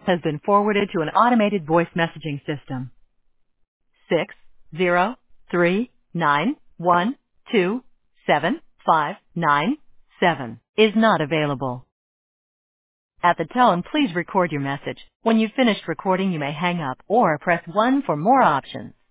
has been forwarded to an automated voice messaging system. 603-912-7597 is not available. At the tone, please record your message. When you've finished recording, you may hang up or press 1 for more options.